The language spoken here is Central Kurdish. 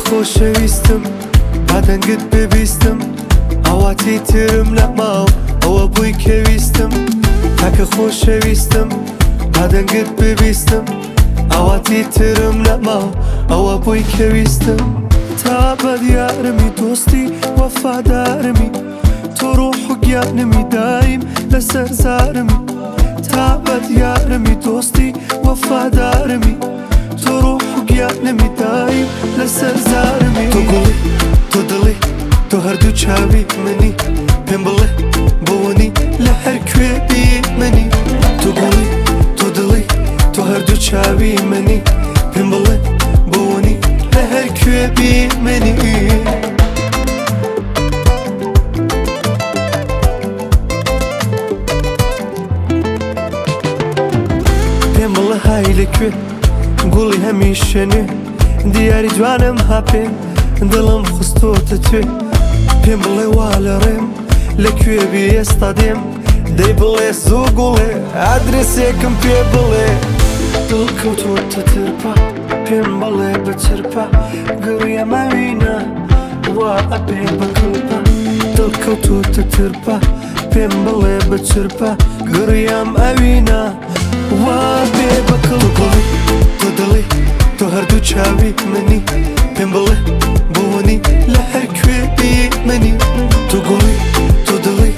خۆشەویستم بادەنگت ببیستم ئەواتی ترم نەماو ئەوە بووی کەویستم تاکە خۆشەویستم بادەنگت ببیستم ئەواتی ترم نەماو ئەوە بووی کەویستم تا بەدیارمی دۆستی وەفادارمی تۆ ڕۆح و گیانمی دایم لەسەر زارمی تا بەدیارمی دۆستی وەفادارمی تۆ ڕۆح و گیانمی دایم لەسەر زارمی تۆ گوڵی تۆ دڵی تۆ هەردوو چاوی منی پێم بڵێ بۆنی لە هەر کوێ بیمەنی تۆ گوڵی تۆ دڵی تۆ هەردوو چاوی منی پێم بڵێ بۆنی لە هەر کوێ بیمەنی پێم بڵێ های لەکوێ گوڵی هەمیشەنێ دیاری جوانم هاپێ دڵم خستۆتە توێ پێم بڵێ وا لە ڕێم لەکوێ بی ئێستا دێم دەی بڵێ زوو گوڵێ ئادرسێکم پێ بڵێ دڵکەوتۆتە ترپە پێم بڵێ بچرپە گڕیە مەوینە وا ئەبێ بەکڵپە دڵکەوتۆتە ترپە پێم بڵێ بچرپە گڕیەم ئەوینە وا بێ بەکڵپە تۆ دڵی تۆ هەردوو چاوی منی پێم بڵێ بۆنی لە هەر کوێ بیمەنی تۆ گوڵی تۆ دڵی